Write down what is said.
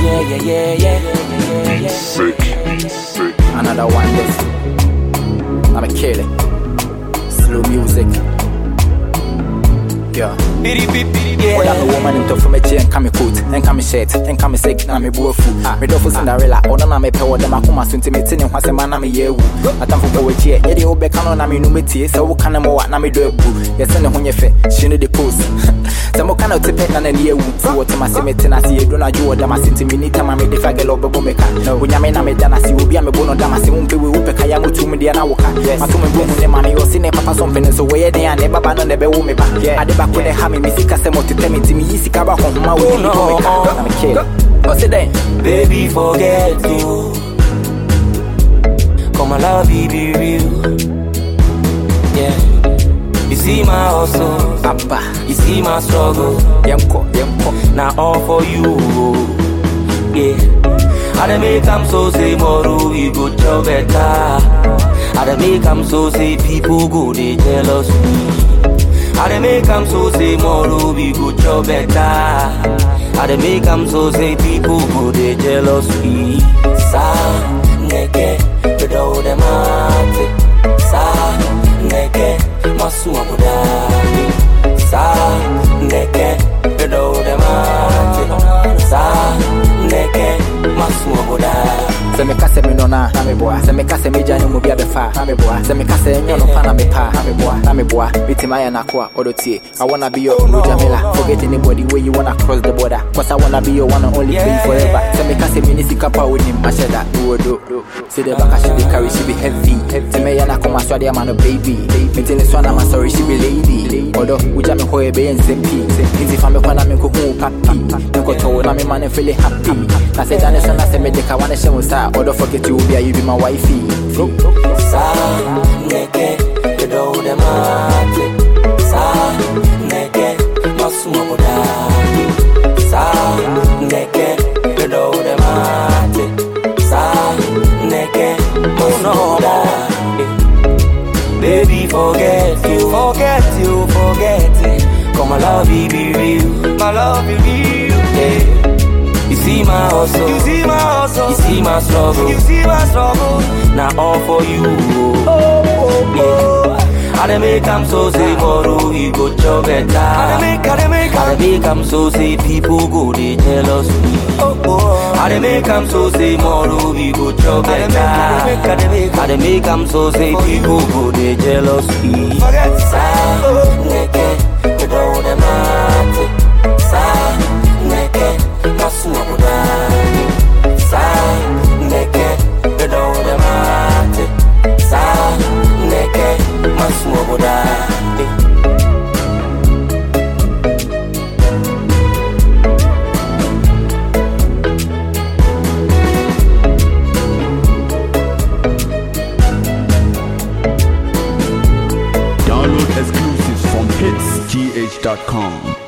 Yeah. Sick. Another one this. I'm a killer. Slow music. Yeah. Well, I'm a woman into from a chair and come coat, and come shirt, and come sick, and I'm a boy fool. Me do for Cinderella, or no, I'm a power, the Macuma sentiment, and what's a man, I'm a year. I come for a chair, Eddie Obecan, I'm in Numity, so what can I more, and I'm a do. Yes, and when you fit, she need the post. Some more kind of tip and a year, so what am I saying? I see you don't do what I'm saying to me, anytime I made the faggot of a bomber. No, when I mean, I'm a dana, see, will be a bono damas, won't be with Pekayamo to me, and I will come. Yes, I told me, when mommy was in a papa something, so where they are never ban on the woman. Yeah, I did back when they have me, Missy Casemo to tell me to me, easy cover from my way. I'm a kid. What's it then? Baby, forget you. Come on, love, be real. Yeah. You see my hustle, Papa. You see my struggle. Yamko. Now all for you. Yeah. I done make them so say more, we go tell better. I done make them so say people go, they jealous me. I done make them so say more, we go tell better. I done make them so say people go, they jealous me. Sa neke, bedo de mate. Sa neke, masu abudani. Sa neke, bedo de mate. Sa neke, masu abudani. Se me kase me nona, na me boa. Se me kase me jani mo bia befa, na me boa. Se me kase nyono pa na me pa, na me boa. Bitima ya nakwa odotie. I wanna be your Jamila. Forget anybody where you wanna cross the border. Cause I wanna be your one and only baby forever. Se me kase me nisi kapa with him, masheda do. See the back she be carry, she be heavy. Se me ya nakoma swadi ya mano baby. Me tell this one I'm sorry, she be lady. Odo uja me hoye be nsempi. Nzi fame kwa na me kuhu papi. Nko to na me man feel happy. Na se dane so na se me deka wane she musa. Or don't forget you be my wifey. Sa neke, bedo de mate. Sa neke, masu abudani. Sa neke, bedo de mate. Sa neke, masu abudani. Baby, forget it. Come my love, be real. My love, be real. Yeah. You see my hustle, you see my struggle, now all for you. Yeah. I done make them so say more, we go job better. I done make them so say people go, they jealous me. I done make them so say more, we go job better. I done make them so say people go, they jealous me. Sa neke, bedo de mate. Sa neke, masu abudani. Sa neke, bedo de mate. Sa neke, masu abudani. Download exclusives from hitsgh.com.